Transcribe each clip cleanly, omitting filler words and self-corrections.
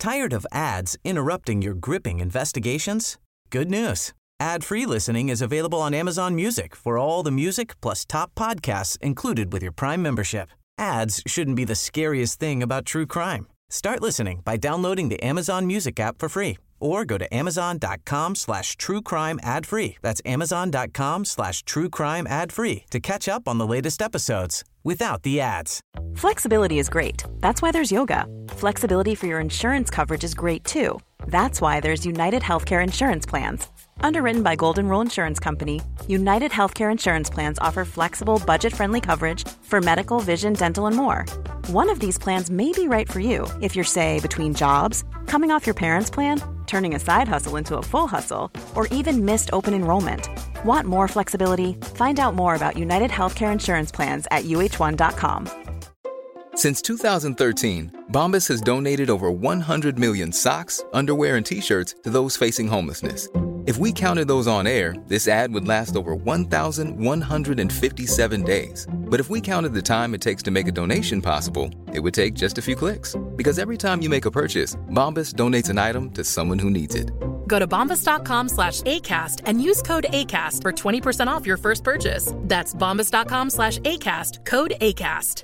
Tired of ads interrupting your gripping investigations? Good news. Ad-free listening is available on Amazon Music for all the music plus top podcasts included with your Prime membership. Ads shouldn't be the scariest thing about true crime. Start listening by downloading the Amazon Music app for free or go to amazon.com/truecrime ad-free. That's amazon.com/truecrime ad-free to catch up on the latest episodes without the ads. Flexibility is great. That's why there's yoga. Flexibility for your insurance coverage is great too. That's why there's United Healthcare Insurance Plans. Underwritten by Golden Rule Insurance Company, United Healthcare Insurance Plans offer flexible, budget-friendly coverage for medical, vision, dental, and more. One of these plans may be right for you if you're, say, between jobs, coming off your parents' plan, turning a side hustle into a full hustle, or even missed open enrollment. Want more flexibility? Find out more about United Healthcare Insurance Plans at uh1.com. Since 2013, Bombas has donated over 100 million socks, underwear, and T-shirts to those facing homelessness. If we counted those on air, this ad would last over 1,157 days. But if we counted the time it takes to make a donation possible, it would take just a few clicks. Because every time you make a purchase, Bombas donates an item to someone who needs it. Go to bombas.com/ACAST and use code ACAST for 20% off your first purchase. That's bombas.com/ACAST, code ACAST.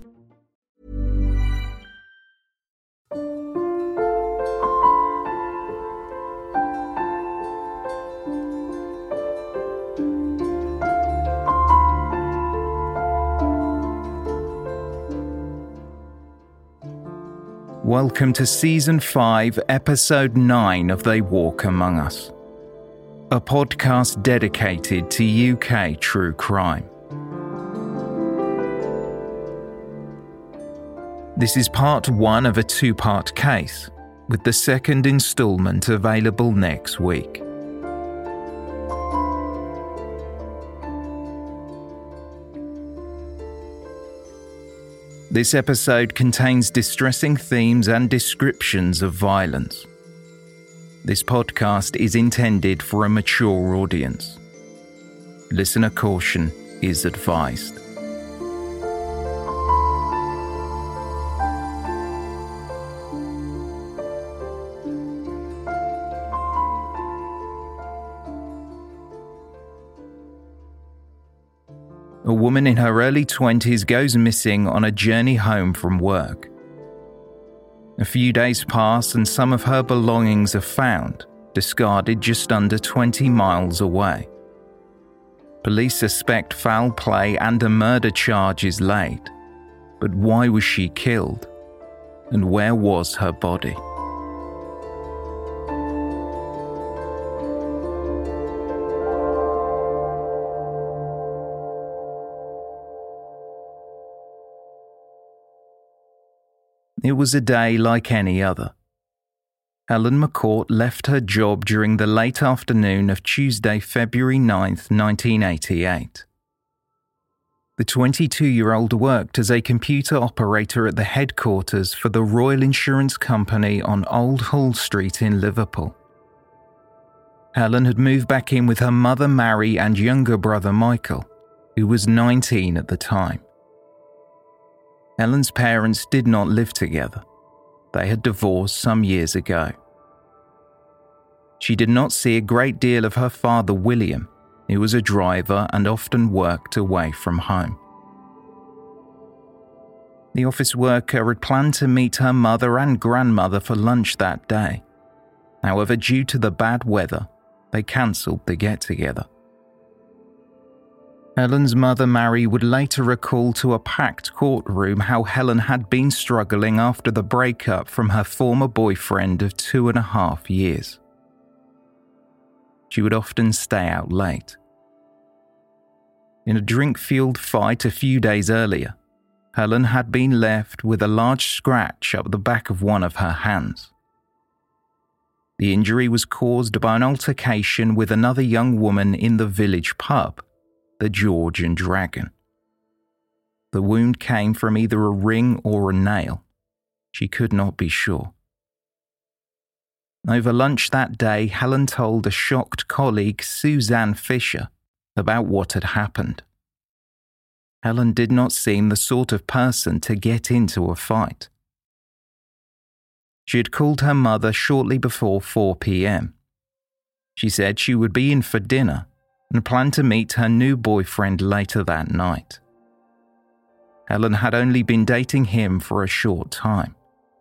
Welcome to Season 5, Episode 9 of They Walk Among Us, a podcast dedicated to UK true crime. This is part 1 of a 2-part case, with the second instalment available next week. This episode contains distressing themes and descriptions of violence. This podcast is intended for a mature audience. Listener caution is advised. A woman in her early 20s goes missing on a journey home from work. A few days pass and some of her belongings are found, discarded just under 20 miles away. Police suspect foul play and a murder charge is laid. But why was she killed? And where was her body? It was a day like any other. Helen McCourt left her job during the late afternoon of Tuesday, February 9th, 1988. The 22-year-old worked as a computer operator at the headquarters for the Royal Insurance Company on Old Hull Street in Liverpool. Helen had moved back in with her mother Mary and younger brother Michael, who was 19 at the time. Helen's parents did not live together. They had divorced some years ago. She did not see a great deal of her father William, who was a driver and often worked away from home. The office worker had planned to meet her mother and grandmother for lunch that day. However, due to the bad weather, they cancelled the get-together. Helen's mother Mary would later recall to a packed courtroom how Helen had been struggling after the breakup from her former boyfriend of 2.5 years. She would often stay out late. In a drink-fueled fight a few days earlier, Helen had been left with a large scratch up the back of one of her hands. The injury was caused by an altercation with another young woman in the village pub, the George and Dragon. The wound came from either a ring or a nail. She could not be sure. Over lunch that day, Helen told a shocked colleague, Suzanne Fisher, about what had happened. Helen did not seem the sort of person to get into a fight. She had called her mother shortly before 4 p.m. She said she would be in for dinner and planned to meet her new boyfriend later that night. Helen had only been dating him for a short time.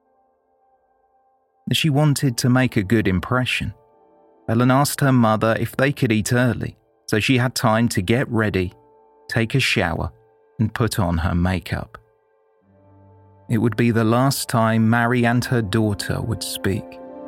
As she wanted to make a good impression, Helen asked her mother if they could eat early so she had time to get ready, take a shower, and put on her makeup. It would be the last time Mary and her daughter would speak.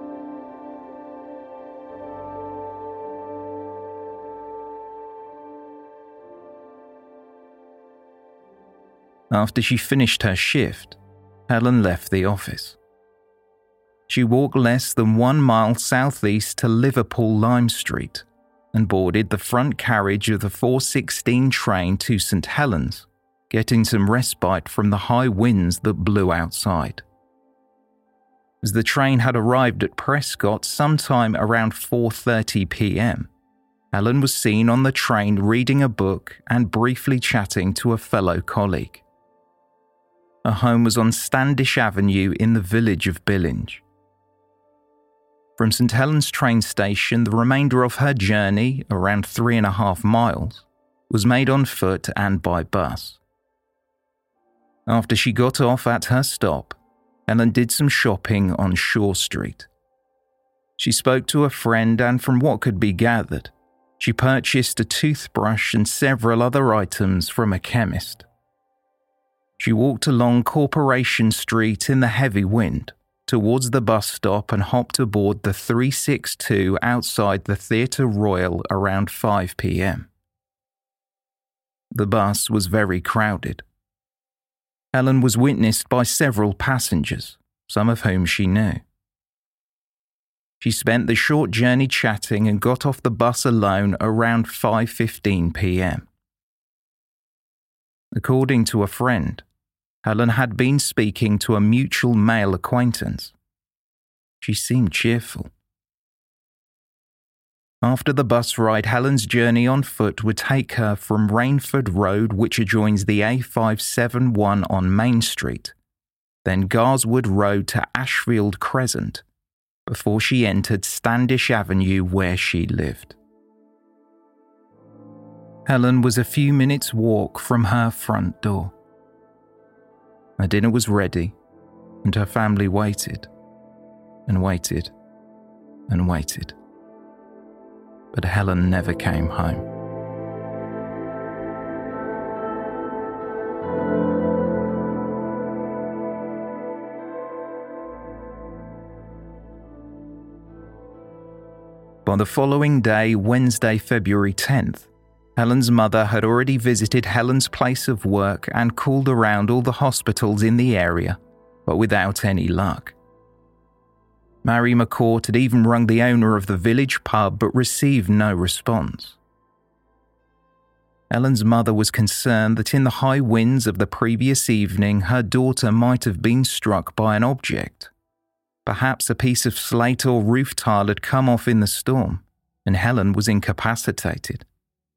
After she finished her shift, Helen left the office. She walked less than 1 mile southeast to Liverpool Lime Street and boarded the front carriage of the 4:16 train to St Helens, getting some respite from the high winds that blew outside. As the train had arrived at Prescott sometime around 4:30 p.m, Helen was seen on the train reading a book and briefly chatting to a fellow colleague. Her home was on Standish Avenue in the village of Billinge. From St Helens train station, the remainder of her journey, around 3.5 miles, was made on foot and by bus. After she got off at her stop, Helen did some shopping on Shore Street. She spoke to a friend and from what could be gathered, she purchased a toothbrush and several other items from a chemist. She walked along Corporation Street in the heavy wind towards the bus stop and hopped aboard the 362 outside the Theatre Royal around 5 p.m. The bus was very crowded. Helen was witnessed by several passengers, some of whom she knew. She spent the short journey chatting and got off the bus alone around 5:15 p.m. According to a friend, Helen had been speaking to a mutual male acquaintance. She seemed cheerful. After the bus ride, Helen's journey on foot would take her from Rainford Road, which adjoins the A571 on Main Street, then Garswood Road to Ashfield Crescent, before she entered Standish Avenue where she lived. Helen was a few minutes' walk from her front door. Her dinner was ready, and her family waited, and waited, and waited. But Helen never came home. By the following day, Wednesday, February 10th, Helen's mother had already visited Helen's place of work and called around all the hospitals in the area, but without any luck. Mary McCourt had even rung the owner of the village pub but received no response. Helen's mother was concerned that in the high winds of the previous evening her daughter might have been struck by an object. Perhaps a piece of slate or roof tile had come off in the storm, and Helen was incapacitated.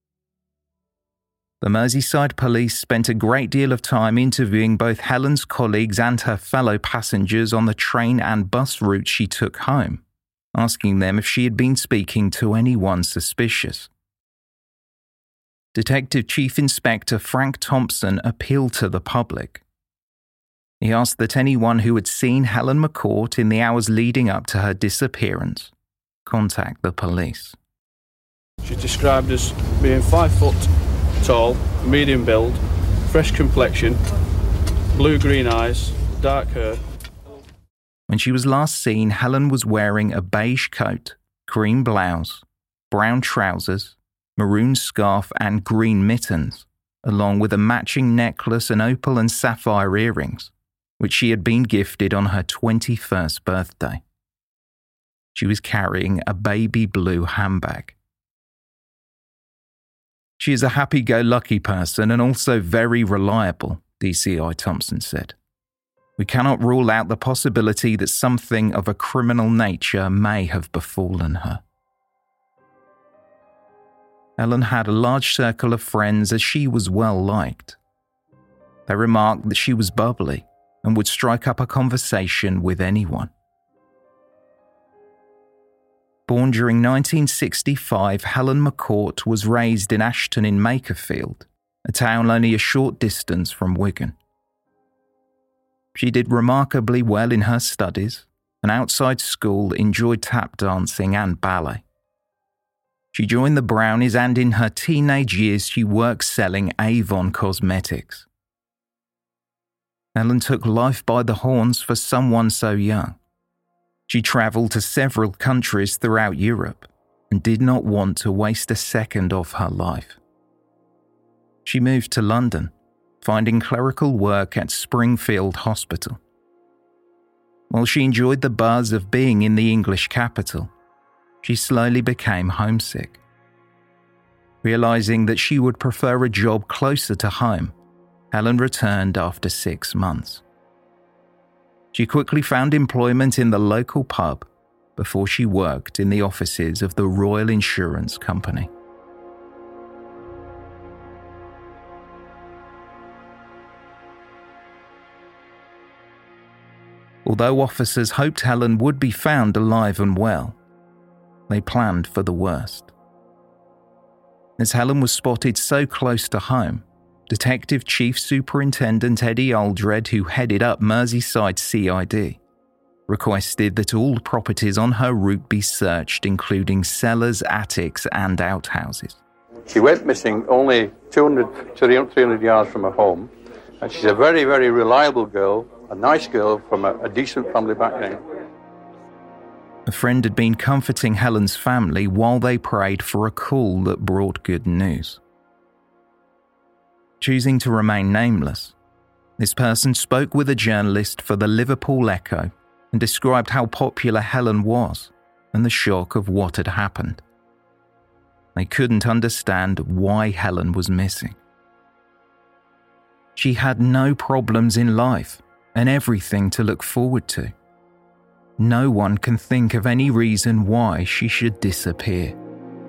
The Merseyside police spent a great deal of time interviewing both Helen's colleagues and her fellow passengers on the train and bus route she took home, asking them if she had been speaking to anyone suspicious. Detective Chief Inspector Frank Thompson appealed to the public. He asked that anyone who had seen Helen McCourt in the hours leading up to her disappearance contact the police. She's described as being 5 foot tall, medium build, fresh complexion, blue-green eyes, dark hair. When she was last seen, Helen was wearing a beige coat, cream blouse, brown trousers, maroon scarf and green mittens, along with a matching necklace and opal and sapphire earrings, which she had been gifted on her 21st birthday. She was carrying a baby blue handbag. She is a happy-go-lucky person and also very reliable, DCI Thompson said. We cannot rule out the possibility that something of a criminal nature may have befallen her. Helen had a large circle of friends as she was well liked. They remarked that she was bubbly and would strike up a conversation with anyone. Born during 1965, Helen McCourt was raised in Ashton-in-Makerfield, a town only a short distance from Wigan. She did remarkably well in her studies, and outside school enjoyed tap dancing and ballet. She joined the Brownies, and in her teenage years she worked selling Avon cosmetics. Helen took life by the horns for someone so young. She travelled to several countries throughout Europe and did not want to waste a second of her life. She moved to London, finding clerical work at Springfield Hospital. While she enjoyed the buzz of being in the English capital, she slowly became homesick. Realising that she would prefer a job closer to home, Helen returned after 6 months. She quickly found employment in the local pub before she worked in the offices of the Royal Insurance Company. Although officers hoped Helen would be found alive and well, they planned for the worst. As Helen was spotted so close to home, Detective Chief Superintendent Eddie Aldred, who headed up Merseyside CID, requested that all properties on her route be searched, including cellars, attics and outhouses. She went missing only 200 to 300 yards from her home, and she's a very, very reliable girl, a nice girl from a decent family background. A friend had been comforting Helen's family while they prayed for a call that brought good news. Choosing to remain nameless, this person spoke with a journalist for the Liverpool Echo and described how popular Helen was and the shock of what had happened. They couldn't understand why Helen was missing. She had no problems in life and everything to look forward to. No one can think of any reason why she should disappear.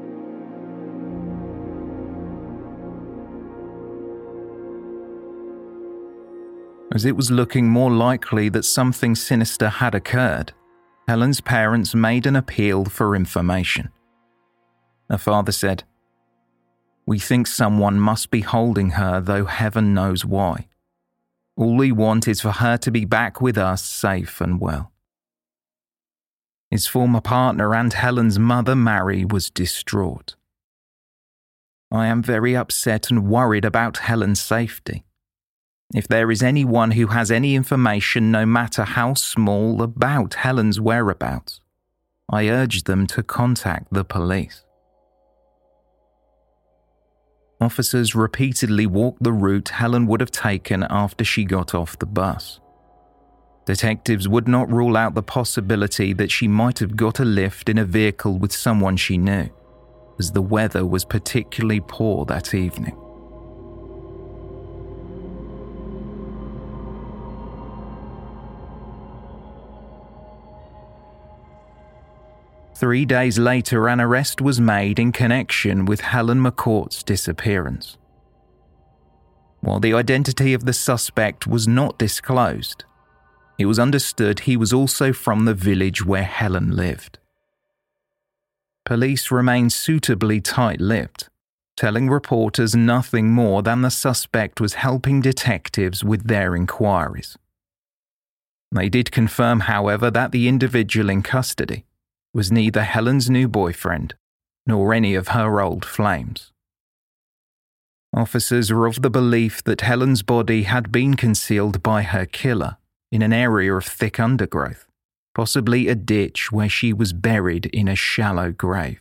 As it was looking more likely that something sinister had occurred, Helen's parents made an appeal for information. Her father said, "We think someone must be holding her, though heaven knows why. All we want is for her to be back with us safe and well." His former partner and Helen's mother, Mary, was distraught. "I am very upset and worried about Helen's safety. If there is anyone who has any information, no matter how small, about Helen's whereabouts, I urge them to contact the police." Officers repeatedly walked the route Helen would have taken after she got off the bus. Detectives would not rule out the possibility that she might have got a lift in a vehicle with someone she knew, as the weather was particularly poor that evening. Three days later, an arrest was made in connection with Helen McCourt's disappearance. While the identity of the suspect was not disclosed, it was understood he was also from the village where Helen lived. Police remained suitably tight-lipped, telling reporters nothing more than the suspect was helping detectives with their inquiries. They did confirm, however, that the individual in custody was neither Helen's new boyfriend nor any of her old flames. Officers were of the belief that Helen's body had been concealed by her killer in an area of thick undergrowth, possibly a ditch where she was buried in a shallow grave.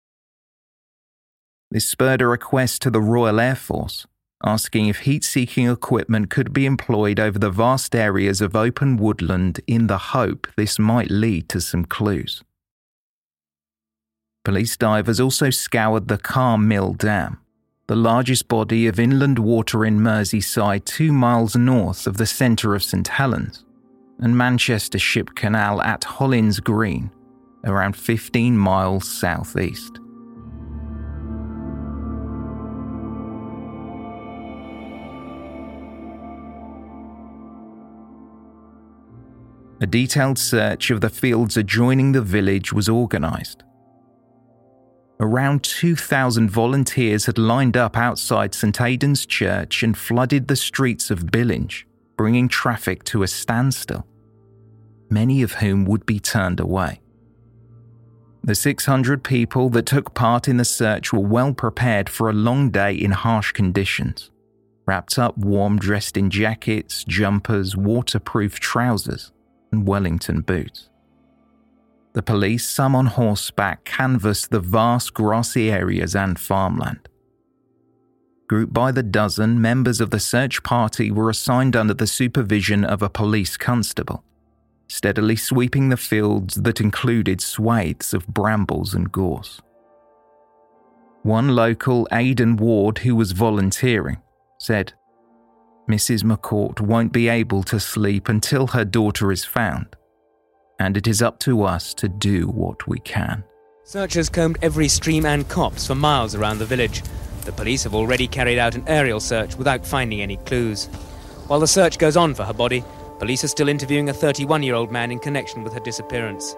This spurred a request to the Royal Air Force, asking if heat-seeking equipment could be employed over the vast areas of open woodland in the hope this might lead to some clues. Police divers also scoured the Carr Mill Dam, the largest body of inland water in Merseyside 2 miles north of the centre of St Helens, and Manchester Ship Canal at Hollins Green, around 15 miles southeast. A detailed search of the fields adjoining the village was organised, Around 2,000 volunteers had lined up outside St Aidan's Church and flooded the streets of Billinge, bringing traffic to a standstill, many of whom would be turned away. The 600 people that took part in the search were well prepared for a long day in harsh conditions, wrapped up warm, dressed in jackets, jumpers, waterproof trousers, and Wellington boots. The police, some on horseback, canvassed the vast grassy areas and farmland. Grouped by the dozen, members of the search party were assigned under the supervision of a police constable, steadily sweeping the fields that included swathes of brambles and gorse. One local, Aidan Ward, who was volunteering, said, "Mrs. McCourt won't be able to sleep until her daughter is found, and it is up to us to do what we can." Searchers combed every stream and copse for miles around the village. The police have already carried out an aerial search without finding any clues. While the search goes on for her body, police are still interviewing a 31-year-old man in connection with her disappearance.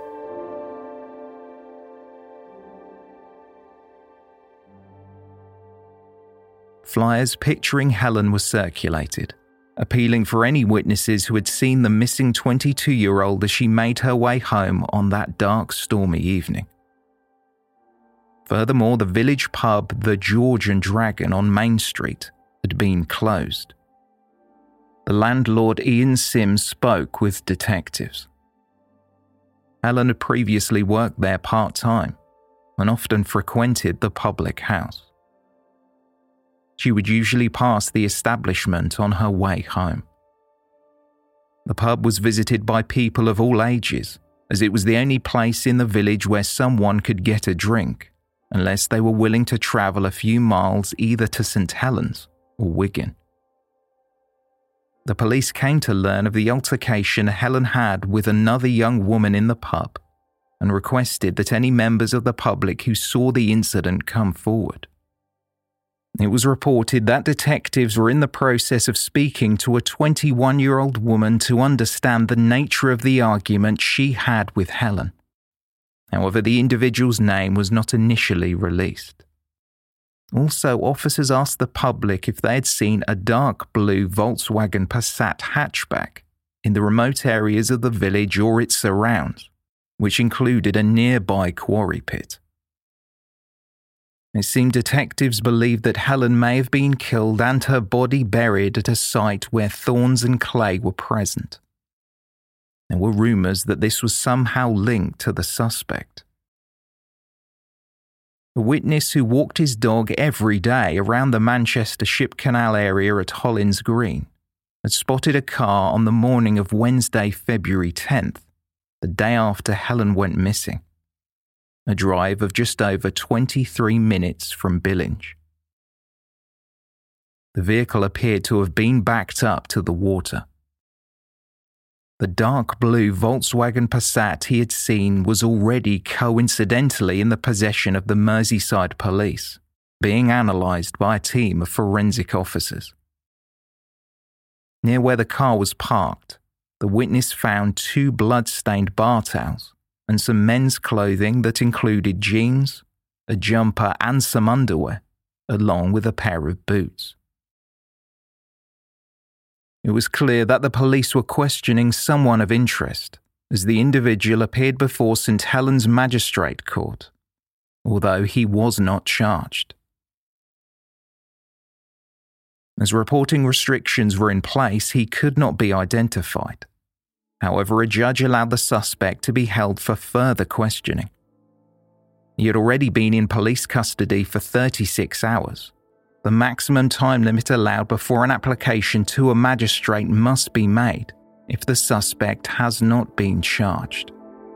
Flyers picturing Helen were circulated, appealing for any witnesses who had seen the missing 22-year-old as she made her way home on that dark, stormy evening. Furthermore, the village pub, the George and Dragon on Main Street, had been closed. The landlord, Ian Sims, spoke with detectives. Helen had previously worked there part-time and often frequented the public house. She would usually pass the establishment on her way home. The pub was visited by people of all ages, as it was the only place in the village where someone could get a drink, unless they were willing to travel a few miles either to St Helens or Wigan. The police came to learn of the altercation Helen had with another young woman in the pub and requested that any members of the public who saw the incident come forward. It was reported that detectives were in the process of speaking to a 21-year-old woman to understand the nature of the argument she had with Helen. However, the individual's name was not initially released. Also, officers asked the public if they had seen a dark blue Volkswagen Passat hatchback in the remote areas of the village or its surrounds, which included a nearby quarry pit. It seemed detectives believed that Helen may have been killed and her body buried at a site where thorns and clay were present. There were rumours that this was somehow linked to the suspect. A witness who walked his dog every day around the Manchester Ship Canal area at Hollins Green had spotted a car on the morning of Wednesday, February 10th, the day after Helen went missing. A drive of just over 23 minutes from Billinge. The vehicle appeared to have been backed up to the water. The dark blue Volkswagen Passat he had seen was already coincidentally in the possession of the Merseyside police, being analysed by a team of forensic officers. Near where the car was parked, the witness found 2 blood-stained bar towels and some men's clothing that included jeans, a jumper and some underwear, along with a pair of boots. It was clear that the police were questioning someone of interest, as the individual appeared before St Helens Magistrate Court, although he was not charged. As reporting restrictions were in place, he could not be identified. However, a judge allowed the suspect to be held for further questioning. He had already been in police custody for 36 hours. The maximum time limit allowed before an application to a magistrate must be made if the suspect has not been charged.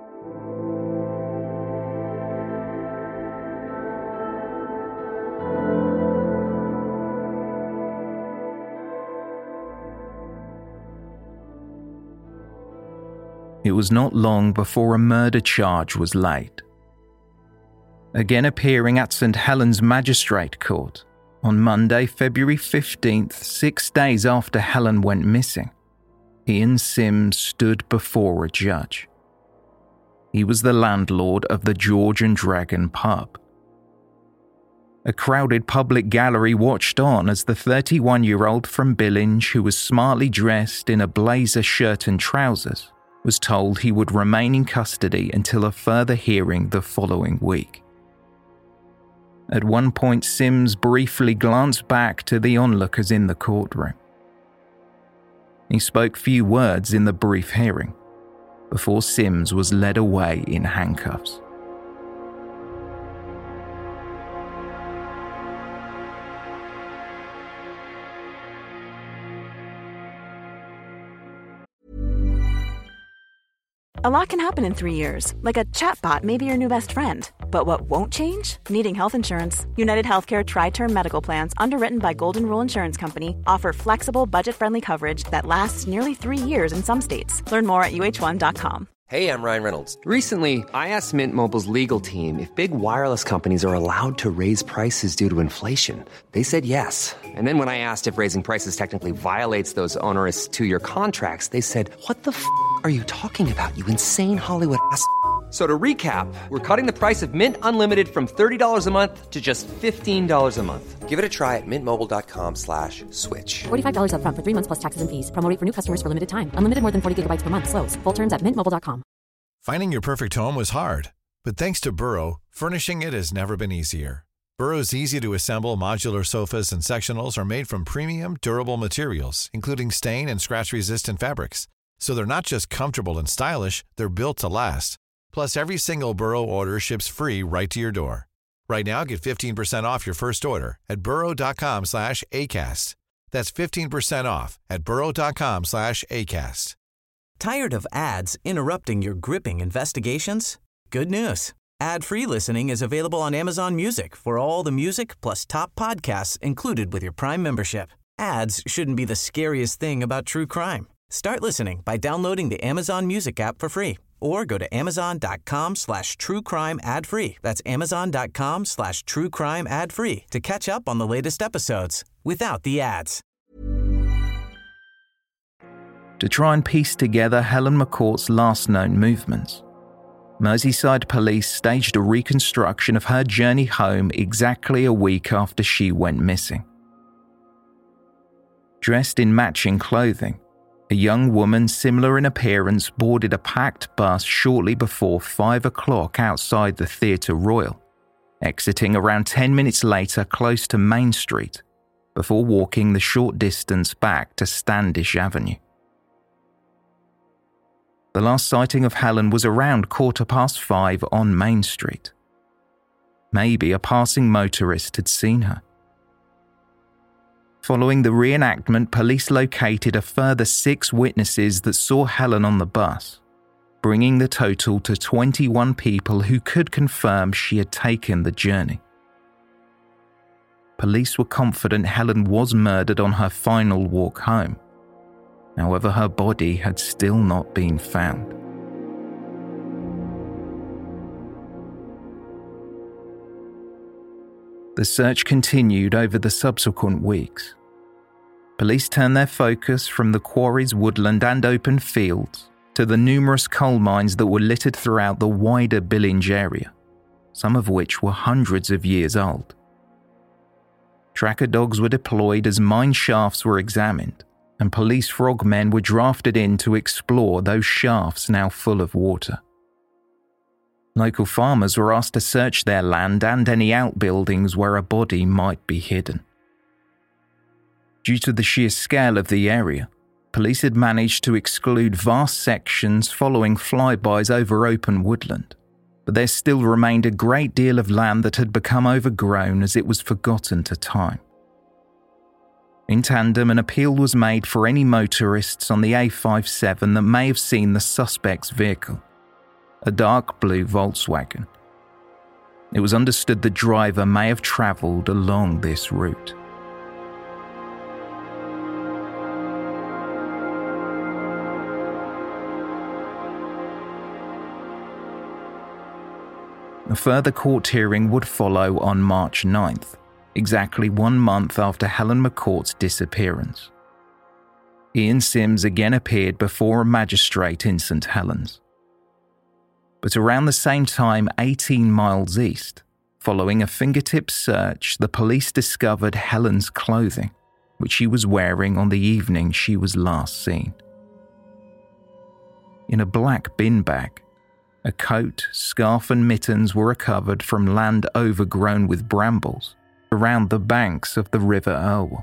It was not long before a murder charge was laid. Again appearing at St Helens Magistrate Court, on Monday, February 15th, 6 days after Helen went missing, Ian Sims stood before a judge. He was the landlord of the George and Dragon pub. A crowded public gallery watched on as the 31-year-old from Billinge, who was smartly dressed in a blazer shirt and trousers, was told he would remain in custody until a further hearing the following week. At one point, Sims briefly glanced back to the onlookers in the courtroom. He spoke few words in the brief hearing before Sims was led away in handcuffs. A lot can happen in 3 years, like a chatbot may be your new best friend. But what won't change? Needing health insurance. United Healthcare Tri-Term Medical Plans, underwritten by Golden Rule Insurance Company, offer flexible, budget-friendly coverage that lasts nearly 3 years in some states. Learn more at uh1.com. Hey, I'm Ryan Reynolds. Recently, I asked Mint Mobile's legal team if big wireless companies are allowed to raise prices due to inflation. They said yes. And then when I asked if raising prices technically violates those onerous 2-year contracts, they said, "What the f*** are you talking about, you insane Hollywood ass?" So to recap, we're cutting the price of Mint Unlimited from $30 a month to just $15 a month. Give it a try at mintmobile.com/switch. $45 up front for 3 months plus taxes and fees. Promo rate for new customers for limited time. Unlimited more than 40 gigabytes per month. Slows full terms at mintmobile.com. Finding your perfect home was hard, but thanks to Burrow, furnishing it has never been easier. Burrow's easy-to-assemble modular sofas and sectionals are made from premium, durable materials, including stain and scratch-resistant fabrics. So they're not just comfortable and stylish, they're built to last. Plus, every single Burrow order ships free right to your door. Right now, get 15% off your first order at burrow.com/ACAST. That's 15% off at burrow.com/ACAST. Tired of ads interrupting your gripping investigations? Good news. Ad-free listening is available on Amazon Music for all the music plus top podcasts included with your Prime membership. Ads shouldn't be the scariest thing about true crime. Start listening by downloading the Amazon Music app for free or go to amazon.com/truecrime ad-free. That's amazon.com/truecrime ad-free to catch up on the latest episodes without the ads. To try and piece together Helen McCourt's last known movements, Merseyside police staged a reconstruction of her journey home exactly a week after she went missing. Dressed in matching clothing, a young woman similar in appearance boarded a packed bus shortly before 5 o'clock outside the Theatre Royal, exiting around 10 minutes later close to Main Street, before walking the short distance back to Standish Avenue. The last sighting of Helen was around 5:15 on Main Street. Maybe a passing motorist had seen her. Following the reenactment, police located a further 6 witnesses that saw Helen on the bus, bringing the total to 21 people who could confirm she had taken the journey. Police were confident Helen was murdered on her final walk home. However, her body had still not been found. The search continued over the subsequent weeks. Police turned their focus from the quarries, woodland and open fields to the numerous coal mines that were littered throughout the wider Billinge area, some of which were hundreds of years old. Tracker dogs were deployed as mine shafts were examined, and police frogmen were drafted in to explore those shafts now full of water. Local farmers were asked to search their land and any outbuildings where a body might be hidden. Due to the sheer scale of the area, police had managed to exclude vast sections following flybys over open woodland, but there still remained a great deal of land that had become overgrown as it was forgotten to time. In tandem, an appeal was made for any motorists on the A57 that may have seen the suspect's vehicle, a dark blue Volkswagen. It was understood the driver may have travelled along this route. A further court hearing would follow on March 9th, exactly 1 month after Helen McCourt's disappearance. Ian Sims again appeared before a magistrate in St Helens. But around the same time, 18 miles east, Following a fingertip search, the police discovered Helen's clothing, which she was wearing on the evening she was last seen. In a black bin bag, a coat, scarf and mittens were recovered from land overgrown with brambles around the banks of the River Irwell.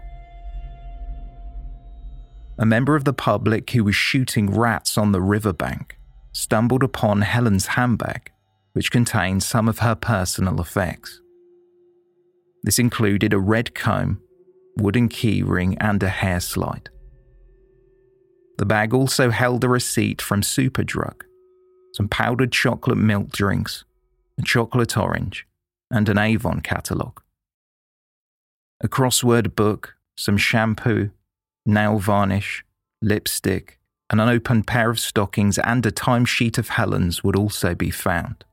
A member of the public who was shooting rats on the riverbank stumbled upon Helen's handbag, which contained some of her personal effects. This included a red comb, wooden keyring and a hair slide. The bag also held a receipt from Superdrug, some powdered chocolate milk drinks, a chocolate orange, and an Avon catalogue. A crossword book, some shampoo, nail varnish, lipstick, and an open pair of stockings and a timesheet of Helen's would also be found.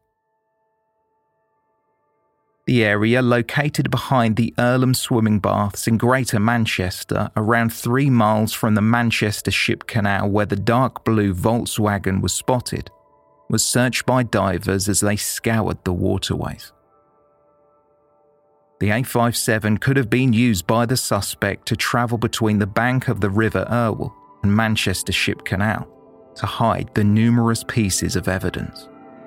The area located behind the Earlham swimming baths in Greater Manchester, around 3 miles from the Manchester Ship Canal where the dark blue Volkswagen was spotted, was searched by divers as they scoured the waterways. The A57 could have been used by the suspect to travel between the bank of the River Irwell and Manchester Ship Canal to hide the numerous pieces of evidence.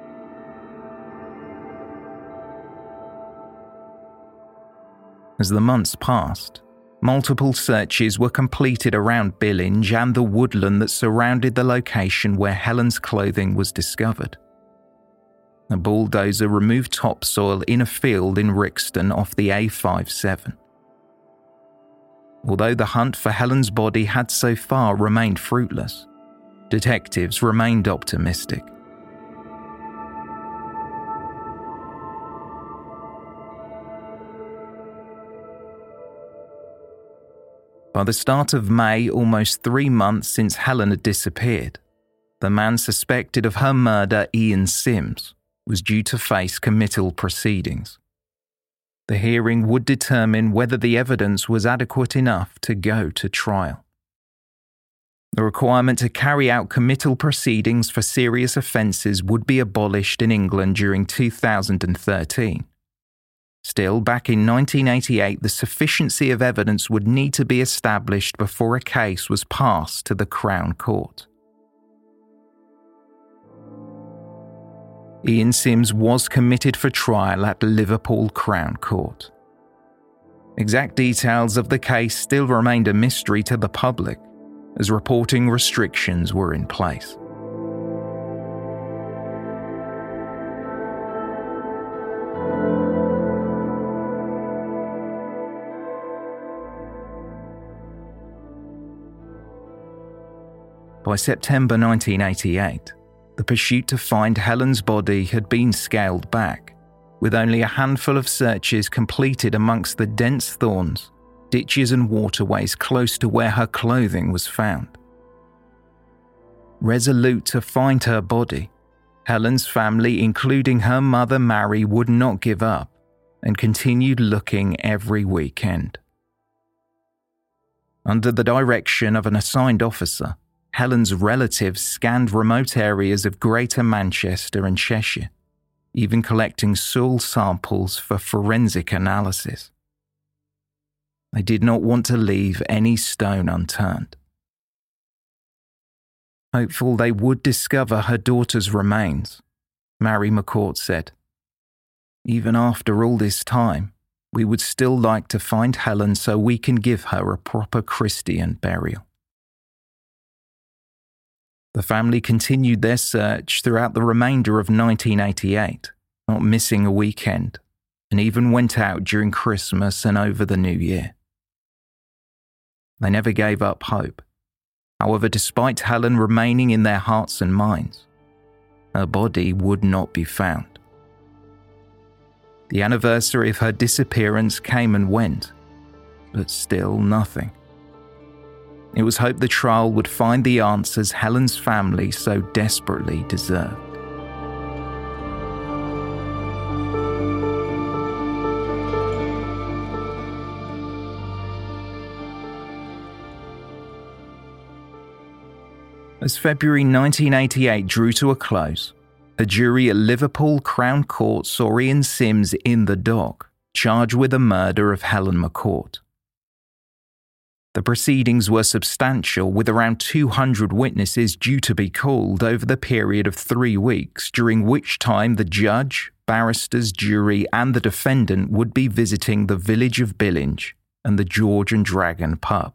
As the months passed, multiple searches were completed around Billinge and the woodland that surrounded the location where Helen's clothing was discovered. A bulldozer removed topsoil in a field in Rixton off the A57. Although the hunt for Helen's body had so far remained fruitless, detectives remained optimistic. By the start of May, almost 3 months since Helen had disappeared, the man suspected of her murder, Ian Sims, was due to face committal proceedings. The hearing would determine whether the evidence was adequate enough to go to trial. The requirement to carry out committal proceedings for serious offences would be abolished in England during 2013. Still, back in 1988, the sufficiency of evidence would need to be established before a case was passed to the Crown Court. Ian Sims was committed for trial at Liverpool Crown Court. Exact details of the case still remained a mystery to the public, as reporting restrictions were in place. By September 1988, the pursuit to find Helen's body had been scaled back, with only a handful of searches completed amongst the dense thorns, ditches and waterways close to where her clothing was found. Resolute to find her body, Helen's family, including her mother Mary, would not give up and continued looking every weekend. Under the direction of an assigned officer, Helen's relatives scanned remote areas of Greater Manchester and Cheshire, even collecting soil samples for forensic analysis. They did not want to leave any stone unturned. Hopeful they would discover her daughter's remains, Mary McCourt said, "Even after all this time, we would still like to find Helen so we can give her a proper Christian burial." The family continued their search throughout the remainder of 1988, not missing a weekend, and even went out during Christmas and over the New Year. They never gave up hope. However, despite Helen remaining in their hearts and minds, her body would not be found. The anniversary of her disappearance came and went, but still nothing. It was hoped the trial would find the answers Helen's family so desperately deserved. As February 1988 drew to a close, a jury at Liverpool Crown Court saw Ian Sims in the dock, charged with the murder of Helen McCourt. The proceedings were substantial, with around 200 witnesses due to be called over the period of 3 weeks, during which time the judge, barristers, jury and the defendant would be visiting the village of Billinge and the George and Dragon pub.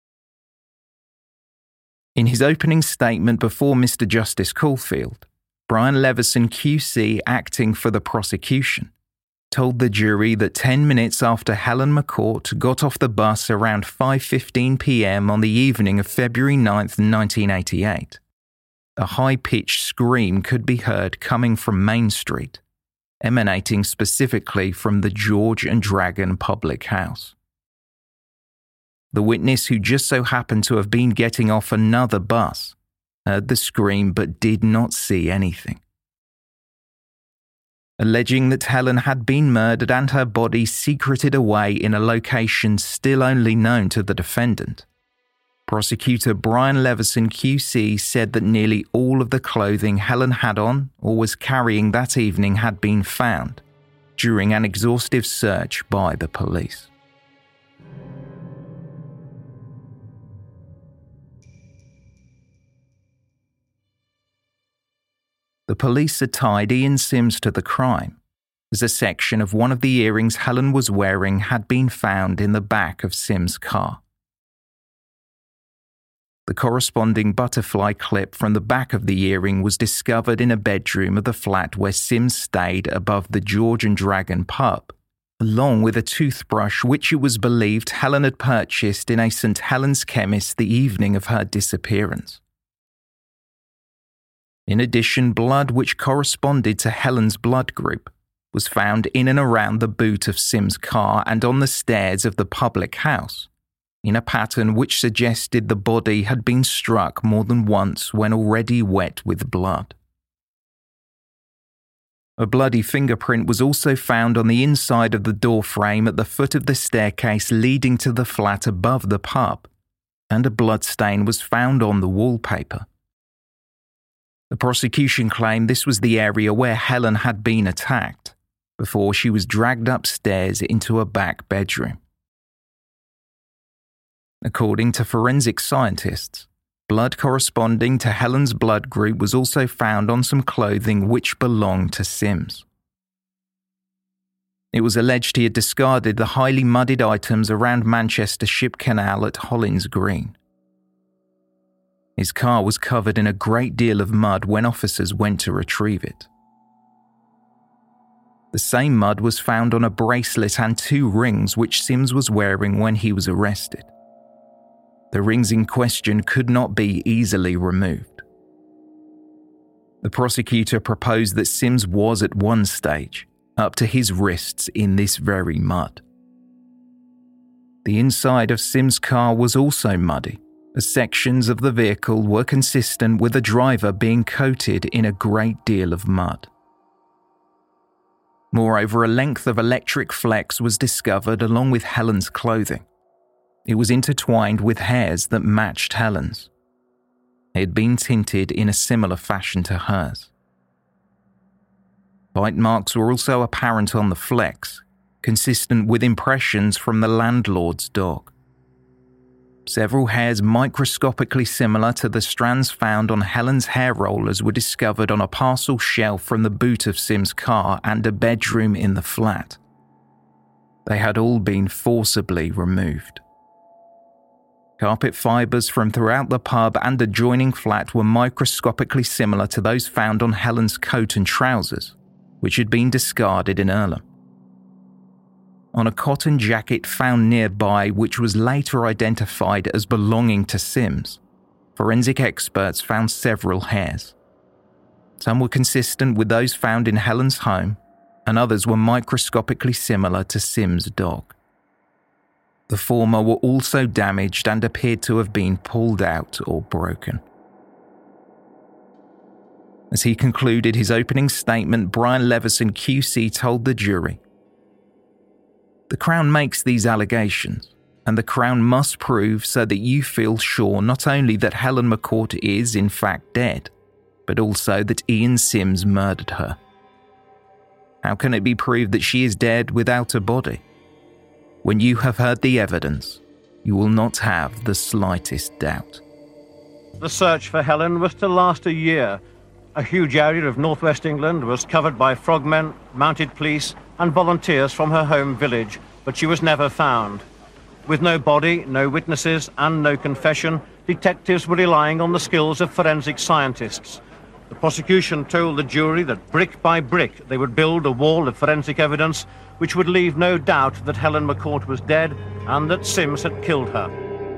In his opening statement before Mr. Justice Caulfield, Brian Leveson QC, acting for the prosecution, told the jury that 10 minutes after Helen McCourt got off the bus around 5:15 p.m. on the evening of February 9th, 1988, a high-pitched scream could be heard coming from Main Street, emanating specifically from the George and Dragon public house. The witness, who just so happened to have been getting off another bus, heard the scream but did not see anything. Alleging that Helen had been murdered and her body secreted away in a location still only known to the defendant, prosecutor Brian Leveson QC said that nearly all of the clothing Helen had on or was carrying that evening had been found during an exhaustive search by the police. The police had tied Ian Sims to the crime, as a section of one of the earrings Helen was wearing had been found in the back of Sims' car. The corresponding butterfly clip from the back of the earring was discovered in a bedroom of the flat where Sims stayed above the George and Dragon pub, along with a toothbrush which it was believed Helen had purchased in a St. Helens chemist the evening of her disappearance. In addition, blood which corresponded to Helen's blood group was found in and around the boot of Sims' car and on the stairs of the public house, in a pattern which suggested the body had been struck more than once when already wet with blood. A bloody fingerprint was also found on the inside of the door frame at the foot of the staircase leading to the flat above the pub, and a blood stain was found on the wallpaper. The prosecution claimed this was the area where Helen had been attacked before she was dragged upstairs into a back bedroom. According to forensic scientists, blood corresponding to Helen's blood group was also found on some clothing which belonged to Sims. It was alleged he had discarded the highly muddied items around Manchester Ship Canal at Hollins Green. His car was covered in a great deal of mud when officers went to retrieve it. The same mud was found on a bracelet and 2 rings which Sims was wearing when he was arrested. The rings in question could not be easily removed. The prosecutor proposed that Sims was at one stage up to his wrists in this very mud. The inside of Sims' car was also muddy, as sections of the vehicle were consistent with the driver being coated in a great deal of mud. Moreover, a length of electric flex was discovered along with Helen's clothing. It was intertwined with hairs that matched Helen's. It had been tinted in a similar fashion to hers. Bite marks were also apparent on the flex, consistent with impressions from the landlord's dog. Several hairs microscopically similar to the strands found on Helen's hair rollers were discovered on a parcel shelf from the boot of Sims' car and a bedroom in the flat. They had all been forcibly removed. Carpet fibres from throughout the pub and adjoining flat were microscopically similar to those found on Helen's coat and trousers, which had been discarded in Earlham. On a cotton jacket found nearby, which was later identified as belonging to Sims, forensic experts found several hairs. Some were consistent with those found in Helen's home, and others were microscopically similar to Sims' dog. The former were also damaged and appeared to have been pulled out or broken. As he concluded his opening statement, Brian Leveson QC told the jury, "The Crown makes these allegations, and the Crown must prove so that you feel sure not only that Helen McCourt is in fact dead, but also that Ian Sims murdered her. How can it be proved that she is dead without a body? When you have heard the evidence, you will not have the slightest doubt. The search for Helen was to last a year. A huge area of northwest England was covered by frogmen, mounted police, and volunteers from her home village, but she was never found. With no body, no witnesses, and no confession, detectives were relying on the skills of forensic scientists. The prosecution told the jury that brick by brick they would build a wall of forensic evidence which would leave no doubt that Helen McCourt was dead and that Sims had killed her.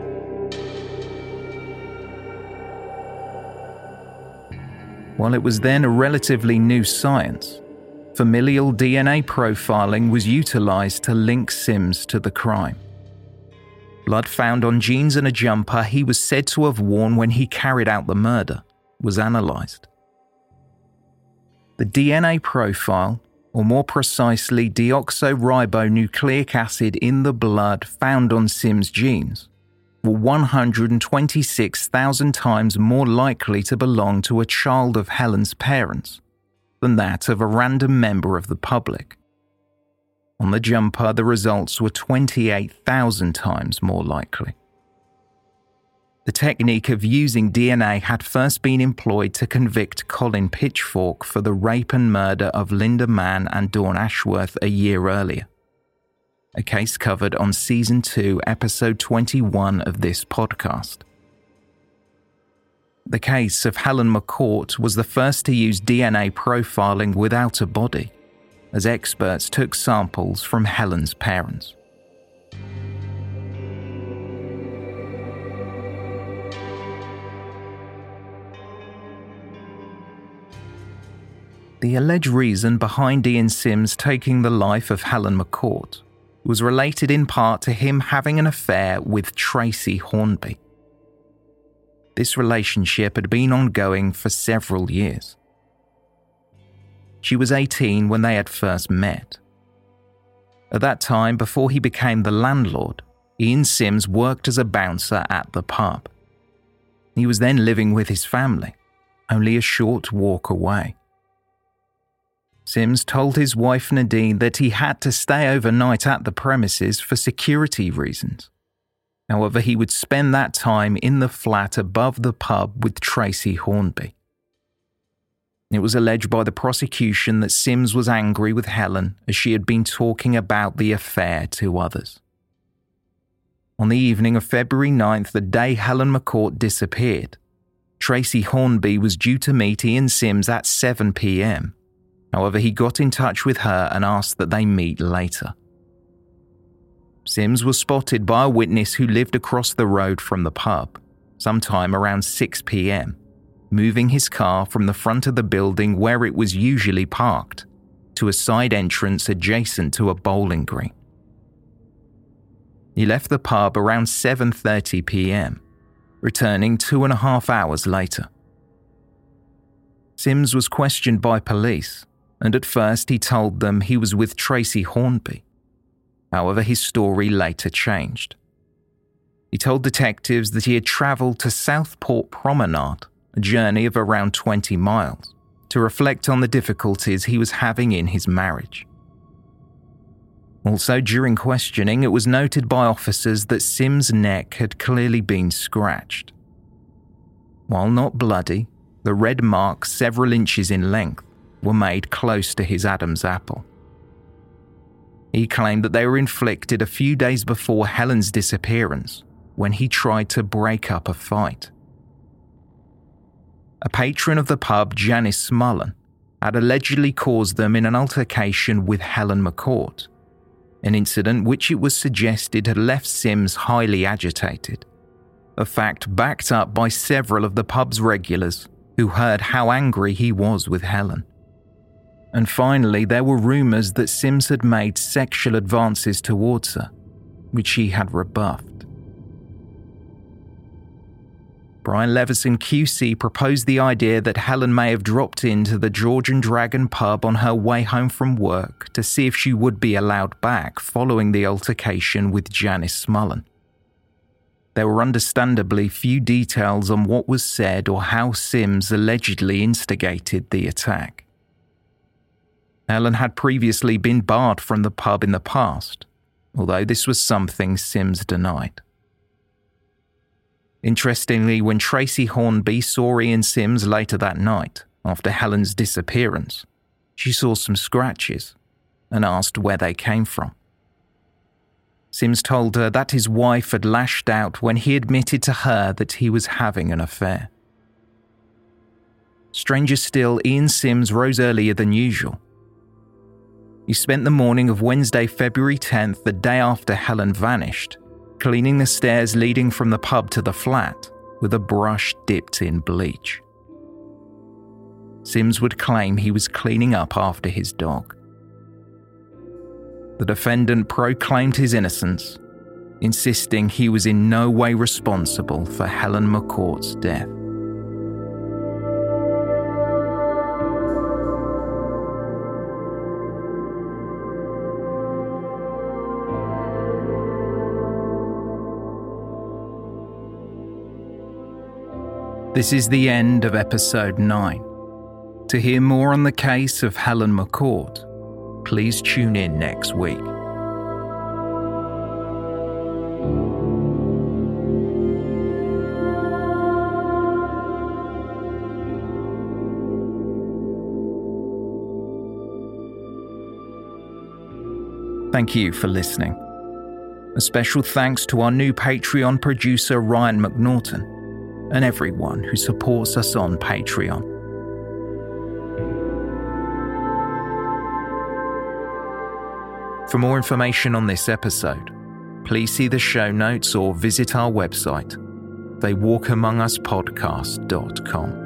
While it was then a relatively new science, familial DNA profiling was utilised to link Sims to the crime. Blood found on jeans and a jumper he was said to have worn when he carried out the murder was analysed. The DNA profile, or more precisely deoxyribonucleic acid in the blood found on Sims' genes, were 126,000 times more likely to belong to a child of Helen's parents than that of a random member of the public. On the jumper, the results were 28,000 times more likely. The technique of using DNA had first been employed to convict Colin Pitchfork for the rape and murder of Linda Mann and Dawn Ashworth a year earlier. A case covered on Season 2, Episode 21 of this podcast. The case of Helen McCourt was the first to use DNA profiling without a body, as experts took samples from Helen's parents. The alleged reason behind Ian Sims taking the life of Helen McCourt was related in part to him having an affair with Tracy Hornby. This relationship had been ongoing for several years. She was 18 when they had first met. At that time, before he became the landlord, Ian Sims worked as a bouncer at the pub. He was then living with his family, only a short walk away. Sims told his wife Nadine that he had to stay overnight at the premises for security reasons. However, he would spend that time in the flat above the pub with Tracy Hornby. It was alleged by the prosecution that Sims was angry with Helen as she had been talking about the affair to others. On the evening of February 9th, the day Helen McCourt disappeared, Tracy Hornby was due to meet Ian Sims at 7 p.m. However, he got in touch with her and asked that they meet later. Sims was spotted by a witness who lived across the road from the pub, sometime around 6 p.m, moving his car from the front of the building where it was usually parked to a side entrance adjacent to a bowling green. He left the pub around 7:30 p.m, returning 2.5 hours later. Sims was questioned by police, and at first he told them he was with Tracy Hornby. However, his story later changed. He told detectives that he had travelled to Southport Promenade, a journey of around 20 miles, to reflect on the difficulties he was having in his marriage. Also, during questioning, it was noted by officers that Sims' neck had clearly been scratched. While not bloody, the red marks several inches in length were made close to his Adam's apple. He claimed that they were inflicted a few days before Helen's disappearance, when he tried to break up a fight. A patron of the pub, Janice Smullen, had allegedly caused them in an altercation with Helen McCourt, an incident which it was suggested had left Sims highly agitated, a fact backed up by several of the pub's regulars who heard how angry he was with Helen. And finally, there were rumours that Sims had made sexual advances towards her, which he had rebuffed. Brian Levison QC proposed the idea that Helen may have dropped into the George and Dragon pub on her way home from work to see if she would be allowed back following the altercation with Janice Smullen. there were understandably few details on what was said or how Sims allegedly instigated the attack. Helen had previously been barred from the pub in the past, although this was something Sims denied. Interestingly, when Tracy Hornby saw Ian Sims later that night, after Helen's disappearance, she saw some scratches and asked where they came from. Sims told her that his wife had lashed out when he admitted to her that he was having an affair. Stranger still, Ian Sims rose earlier than usual. He spent the morning of Wednesday, February 10th, the day after Helen vanished, cleaning the stairs leading from the pub to the flat with a brush dipped in bleach. Sims would claim he was cleaning up after his dog. The defendant proclaimed his innocence, insisting he was in no way responsible for Helen McCourt's death. This is the end of episode 9. To hear more on the case of Helen McCourt, please tune in next week. Thank you for listening. A special thanks to our new Patreon producer Ryan McNaughton and everyone who supports us on Patreon. For more information on this episode, please see the show notes or visit our website, theywalkamonguspodcast.com.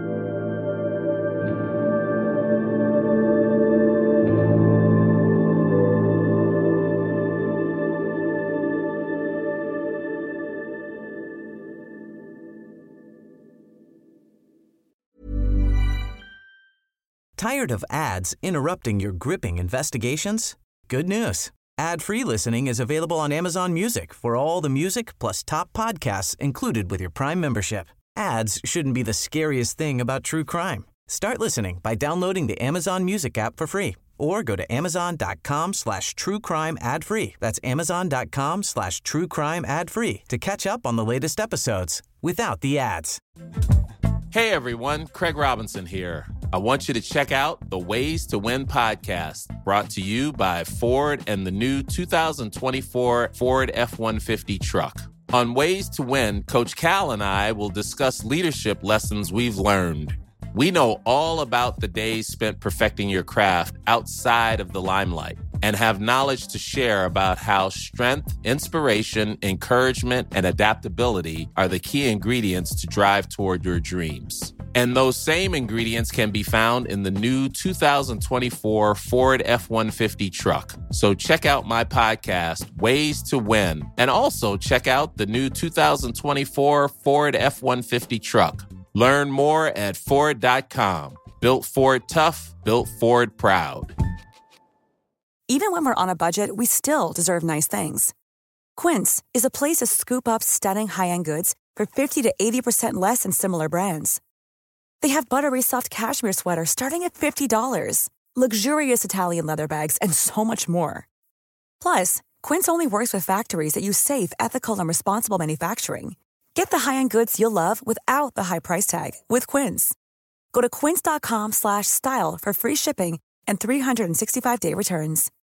Tired of ads interrupting your gripping investigations? Good news. Ad-free listening is available on Amazon Music for all the music plus top podcasts included with your Prime membership. Ads shouldn't be the scariest thing about true crime. Start listening by downloading the Amazon Music app for free or go to amazon.com/truecrime ad-free. That's amazon.com/truecrime ad-free to catch up on the latest episodes without the ads. Hey everyone, Craig Robinson here. I want you to check out the Ways to Win podcast, brought to you by Ford and the new 2024 Ford F-150 truck. On Ways to Win, Coach Cal and I will discuss leadership lessons we've learned. We know all about the days spent perfecting your craft outside of the limelight and have knowledge to share about how strength, inspiration, encouragement, and adaptability are the key ingredients to drive toward your dreams. And those same ingredients can be found in the new 2024 Ford F-150 truck. So check out my podcast, Ways to Win, and also check out the new 2024 Ford F-150 truck. Learn more at Ford.com. Built Ford tough, built Ford proud. Even when we're on a budget, we still deserve nice things. Quince is a place to scoop up stunning high-end goods for 50 to 80% less than similar brands. They have buttery soft cashmere sweaters starting at $50, luxurious Italian leather bags, and so much more. Plus, Quince only works with factories that use safe, ethical, and responsible manufacturing. Get the high-end goods you'll love without the high price tag with Quince. Go to quince.com/style for free shipping and 365-day returns.